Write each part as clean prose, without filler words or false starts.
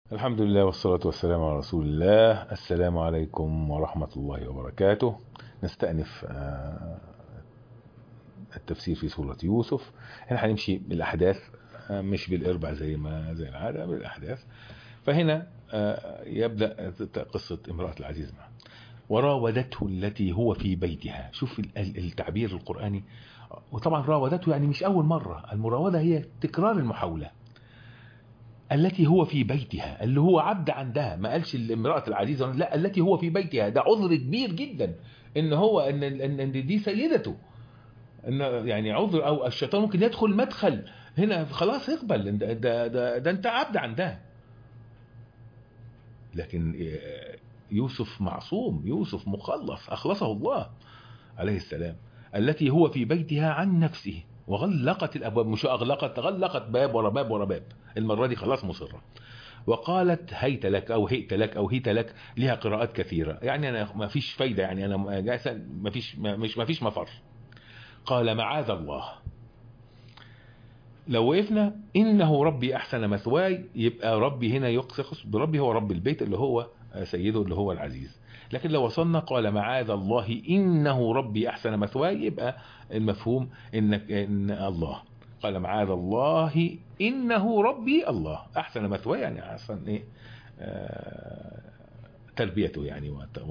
الحمد لله والصلاة والسلام على رسول الله. السلام عليكم ورحمة الله وبركاته. نستأنف التفسير في سورة يوسف. احنا هنمشي بالأحداث، مش بالإربع زي العادة، بالأحداث. فهنا يبدأ قصة امرأة العزيز معه. وراودته التي هو في بيتها. شوف التعبير القرآني. وطبعا راودته يعني مش أول مرة، المراودة هي تكرار المحاولة. التي هو في بيتها، اللي هو عبد عندها، ما قالش امرأة العزيزة، لا، التي هو في بيتها. ده عذر كبير جدا ان هو ان دي سيدته، ان يعني عذر، او الشيطان ممكن يدخل مدخل هنا خلاص يقبل ده انت عبد عندها. لكن يوسف معصوم، يوسف مخلص، اخلصه الله عليه السلام. التي هو في بيتها عن نفسه وغلقت الابواب، مش اغلقت، غلقت باب ورا باب ورا باب، المرة دي خلاص مصرة. وقالت هيت لك او هيت لك او هيت لك، لها قراءات كثيرة، يعني انا ما فيش فايدة، يعني انا جالسة ما فيش مفر. قال معاذ الله. لو وقفنا انه ربي احسن مثواي، يبقى ربي هنا يقصد بربي هو رب البيت اللي هو سيده اللي هو العزيز. لكن لو وصلنا قال معاذ الله انه ربي احسن مثواي، يبقى المفهوم ان الله قال معاذ الله انه ربي الله احسن مثواي، يعني احسن ايه تربيته يعني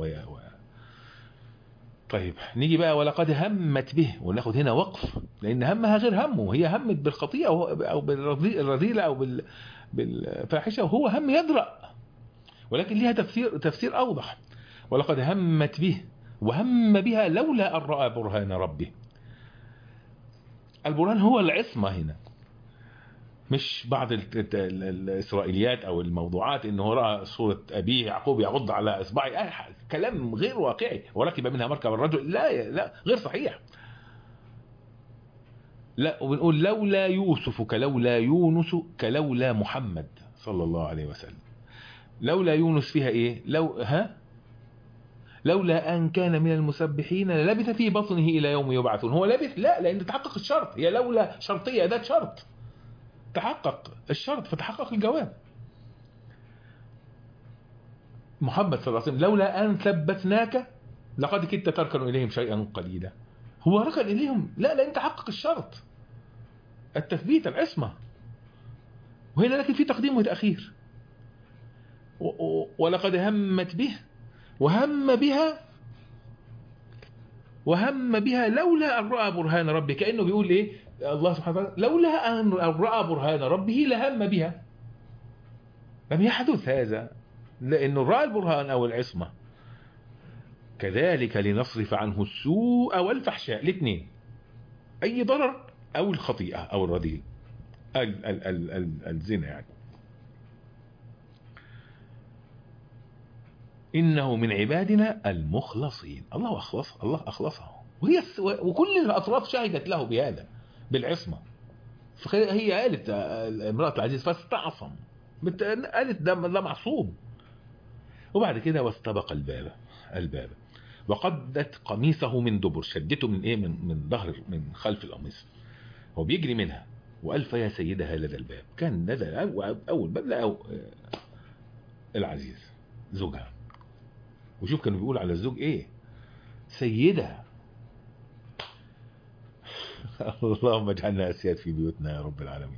طيب نيجي بقى ولقد همت به، وناخد هنا وقف، لان همها غير همه. هي همت بالخطيئة او بالرذيلة او بالفاحشة، وهو هم يدرأ، ولكن ليها تفسير اوضح. ولقد همت به وهم بها لولا ان رأى برهان ربه. البرهان هو العصمة هنا، مش بعض الإسرائيليات أو الموضوعات إنه رأى صورة أبيه يعقوب يعض على إصبعه. كلام غير واقعي. وركب منها مركب الرجل، لا غير صحيح. لا، وبنقول لولا يوسف كلولا يونس كلولا محمد صلى الله عليه وسلم. لولا يونس فيها إيه؟ لولا أن كان من المسبحين للبث في بطنه إلى يوم يبعثون. هو لبث؟ لا، لأن تحقق الشرط. هي لولا شرطية، ده شرط، تحقق الشرط فتحقق الجواب. محمد صلى الله عليه وسلم لولا أن ثبتناك لقد كدت تركن إليهم شيئا قليلا. هو ركن إليهم؟ لا، لأن تحقق الشرط، التثبيت، العصمة. وهنا لكن في تقديم وتأخير. ولقد همت به وهم بها لولا أن رأى برهان ربه. كأنه بيقول إيه الله سبحانه وتعالى؟ لولا أن رأى برهان ربه لهم بها. لم يحدث هذا لأنه رأى البرهان أو العصمة. كذلك لنصرف عنه السوء والفحشاء، الاثنين، أي ضرر أو الخطيئة أو الرذيل، الزنا يعني. إنه من عبادنا المخلصين. الله أخلصه، وكل الأطراف شهدت له بهذا، بالعصمة. هي قالت امرأة العزيز فاستعصم، قالت ده معصوم. وبعد كده واستبق الباب وقدت قميصه من دبر، شدته من ايه، من ظهر، من خلف القميص، هو بيجري منها. وألف يا سيدها لدى الباب. كان لدى أول باب لقوا العزيز زوجها. وشوف كانوا بيقول على الزوج ايه؟ سيدها. اللهم اجعلنا أسياد في بيوتنا يا رب العالمين.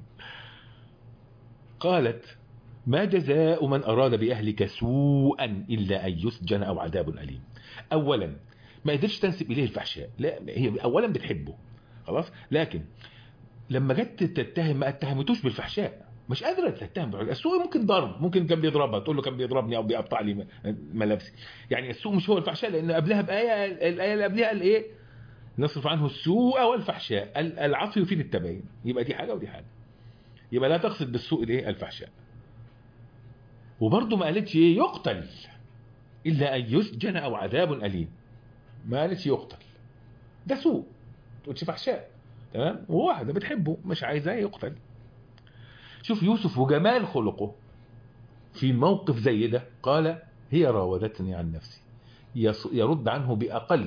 قالت ما جزاء من أراد بأهلك سوءا إلا أن يسجن أو عذاب أليم. أولا ما قدرش تنسب إليه الفحشاء، لا، هي أولا بتحبه خلاص، لكن لما جت تتهم ما اتهمتوش بالفحشاء، مش قادرة تتهم بالفحشاء. السوء ممكن ضرب، ممكن كان بيضربها، تقول له كان بيضربني أو بيقطع لي ملابسي. يعني السوء مش هو الفحشاء، لأن قبلها بآية، الآية اللي قبلها قال إيه؟ نصرف عنه السوء والفحشاء. العطف يفيد التباين، يبقى دي حاجة ودي حاجة. يبقى لا تقصد بالسوء الايه؟ الفحشاء. وبرضه ما قالتش ايه يقتل الا ان يسجن او عذاب اليم، ما قالتش يقتل، ده سوء، تقولش فحشاء. تمام، وواحده بتحبه مش عايزاه يقتل. شوف يوسف وجمال خلقه في موقف زي ده. قال هي راودتني عن نفسي، يرد عنه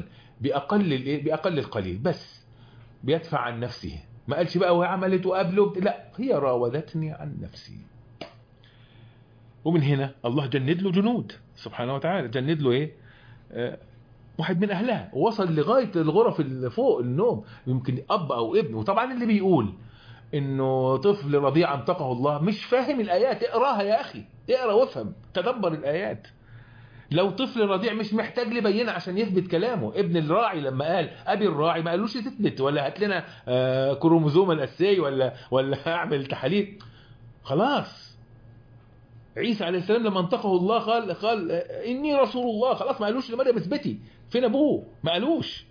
باقل القليل، بس بيدفع عن نفسه. ما قالش بقى وعملت وقبله، لا، هي راودتني عن نفسي. ومن هنا الله جند له جنود سبحانه وتعالى، جند له ايه؟ واحد من اهلها، ووصل لغايه الغرف اللي فوق النوم، يمكن اب او ابن. وطبعا اللي بيقول انه طفل رضيع انطقه الله مش فاهم الايات. اقراها يا اخي، اقرا وافهم، تدبر الايات. لو طفل رضيع مش محتاج لبينه عشان يثبت كلامه. ابن الراعي لما قال ابي الراعي ما قالوش تثبت ولا هات لنا كروموزوم الاسي ولا اعمل تحاليل. خلاص عيسى عليه السلام لما انطقه الله قال اني رسول الله. خلاص ما قالوش لمريم اثبتي، فين ابوه؟ ما قالوش.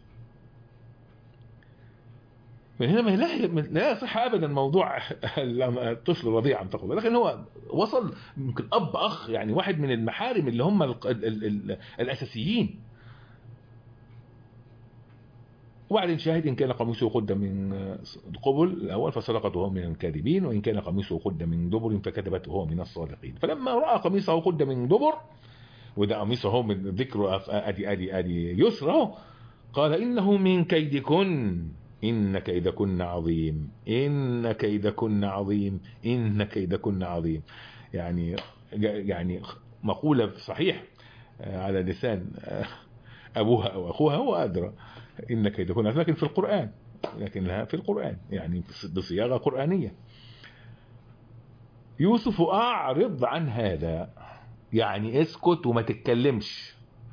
من هنا لا يصح ابدا موضوع الطفل الرضيع انطقه الله، لكن هو وصل ممكن اب اخ، يعني واحد من المحارم اللي هم الاساسيين. وبعدين شاهد إن كان قميصه قد من قبل الأول فصدقته هو من الكاذبين، وإن كان قميصه قد من دبر فكذبته هو من الصادقين. فلما رأى قميصه قد من دبر، وده قميصه هو من ذكر أدي يسرى، قال إنه من كيدكن إن كيدكن عظيم، إن كيدكن عظيم، إن كيدكن عظيم. يعني مقولة صحيح على لسان أبوها أو أخوها هو أدرى. إن كيدكن عظيم، لكن في القرآن، لكنها في القرآن يعني بصياغة قرآنية. يوسف أعرض عن هذا، يعني اسكت وما تتكلمش،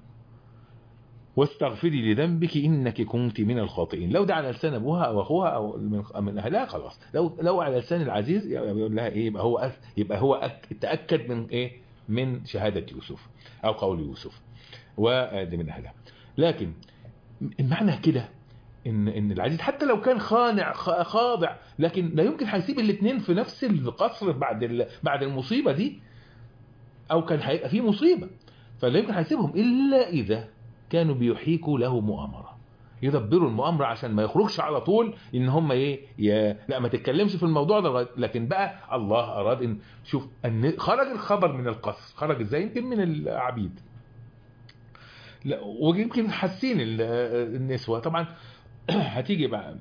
واستغفري لذنبك إنك كنت من الخاطئين. لو ده على لسان أبوها أو أخوها أو من أهلها خلاص. لو على لسان العزيز يقول لها إيه؟ يبقى هو تأكد من إيه؟ من شهادة يوسف أو قول يوسف، وده من أهلها. لكن المعنى كده ان العزيز حتى لو كان خاضع، لكن لا يمكن هيسيب الاثنين في نفس القصر بعد المصيبة دي، او كان هيبقى في مصيبة، فلا يمكن هيسيبهم الا اذا كانوا بيحيكوا له مؤامرة، يدبروا المؤامرة عشان ما يخرجش على طول ان هم لا ما تتكلمش في الموضوع ده. لكن بقى الله اراد ان شوف ان خرج الخبر من القصر، خرج ازاي؟ يمكن من العبيد. لا ويمكن حاسين النسوة طبعا هتيجي بقى.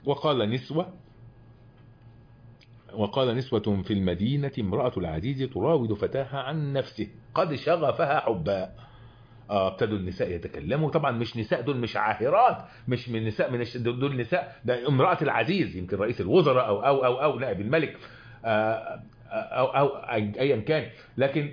وقال نسوة في المدينة امرأة العزيز تراود فتاها عن نفسه قد شغفها حبا. ابتدوا النساء يتكلموا. طبعا مش نساء دول مش عاهرات، مش من نساء دول نساء، ده امرأة العزيز، يمكن رئيس الوزراء او نائب الملك او ايا كان، لكن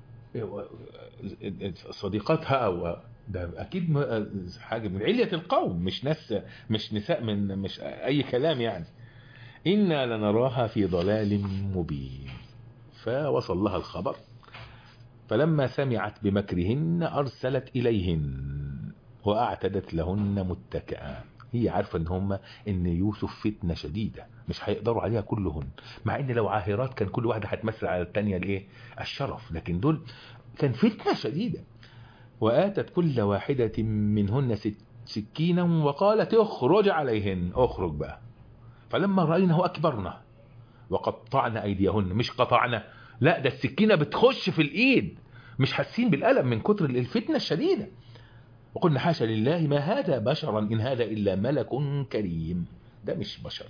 صديقاتها او ده اكيد حاجه من علية القوم، مش نساء مش اي كلام يعني. انا لنراها في ضلال مبين. فوصل لها الخبر، فلما سمعت بمكرهن ارسلت اليهن واعتدت لهن متكئا. هي عارفه ان يوسف فتنه شديده مش هيقدروا عليها كلهن، مع ان لو عاهرات كان كل واحده هتمثل على الثانيه الايه؟ الشرف، لكن دول كان فتنه شديده. وآتت كل واحدة منهن سكينا وقالت اخرج عليهن، اخرج بقى. فلما رأينه أكبرنا وقطعنا أيديهن، مش قطعنا، لا ده السكينة بتخش في الإيد، مش حاسين بالألم من كتر الفتنة الشديدة. وقلنا حاشا لله ما هذا بشرا إن هذا إلا ملك كريم. ده مش بشر.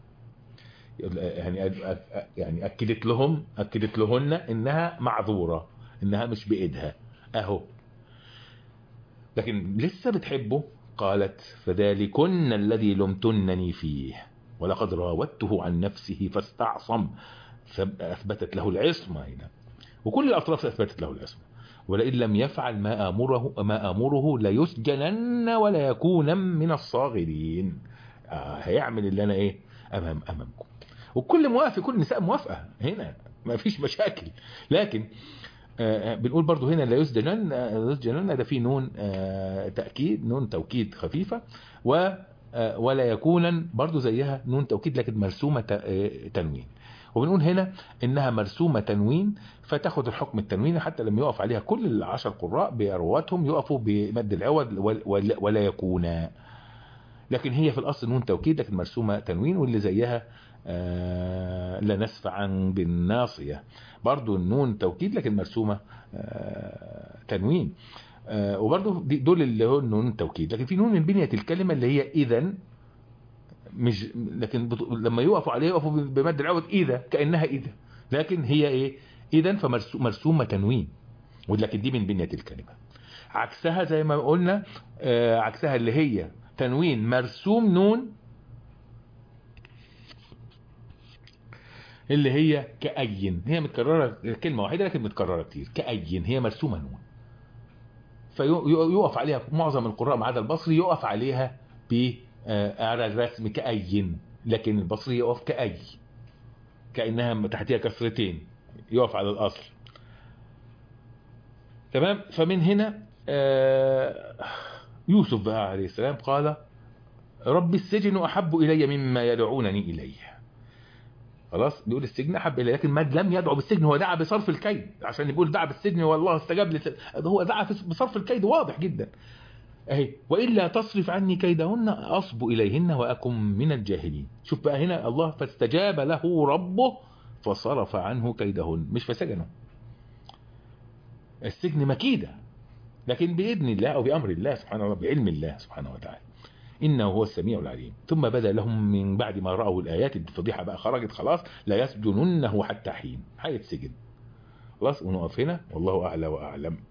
يعني أكدت لهن إنها معذورة، إنها مش بإيدها أهو، لكن لسه بتحبه. قالت فذلكن الذي لمتنني فيه ولقد راودته عن نفسه فاستعصم. فأثبتت له العصمة هنا، وكل الأطراف أثبتت له العصمة. ولئن لم يفعل ما أمره ليسجنن ولا يكون من الصاغرين. هيعمل اللي أنا إيه أمامكم. وكل موافق، كل النساء موافقة هنا، ما فيش مشاكل. لكن بنقول برضو هنا لا يسجنن، ده فيه نون تأكيد، نون توكيد خفيفة، ولا يكونا برضو زيها نون توكيد لكن مرسومة تنوين. وبنقول هنا انها مرسومة تنوين فتاخد الحكم التنوين، حتى لما يقف عليها كل 10 قراء برواتهم يقفوا بمد العوض ولا يكونا، لكن هي في الاصل نون توكيد لكن مرسومة تنوين. واللي زيها لنسفعا بالناصية، برضو النون توكيد لكن مرسومة تنوين. وبرضو دول اللي هو النون توكيد، لكن في نون من بنية الكلمة اللي هي إذن، لكن لما يقفوا عليه يقفوا بمد العوض إذا، كأنها إذا، لكن هي إيه؟ إذن فمرسومة تنوين، ولكن دي من بنية الكلمة. عكسها زي ما قلنا عكسها اللي هي تنوين مرسوم نون، اللي هي كأين، هي متكررة كلمة واحدة لكن متكررة كتير. كأين هي مرسومة نون، فيقف عليها معظم القراء ما عدا البصري، يقف عليها على الرسم كأين، لكن البصري يقف كأي، كأنها تحتها كسرتين، يقف على الأصل. تمام. فمن هنا يوسف بقى عليه السلام قال رب السجن أحب إلي مما يدعونني إليه. خلاص بيقول السجن أحب إلي، لكن ما لم يدعو بالسجن، هو دعا بصرف الكيد، عشان يقول دعا بالسجن والله استجاب هو دعا بصرف الكيد واضح جدا اهي. وإلا تصرف عني كيدهن أصب إليهن وأكن من الجاهلين. شوف بقى هنا الله فاستجاب له ربه فصرف عنه كيدهن، مش فسجنه. السجن مكيدة، لكن بإذن الله أو بأمر الله سبحانه وتعالى، بعلم الله سبحانه وتعالى، إنه هو السميع العليم. ثم بدأ لهم من بعد ما رأوا الآيات، الفضيحة بقى خرجت خلاص، لا يسجننه حتى حين، هيتسجن. خلاص ونقف هنا، والله أعلى وأعلم.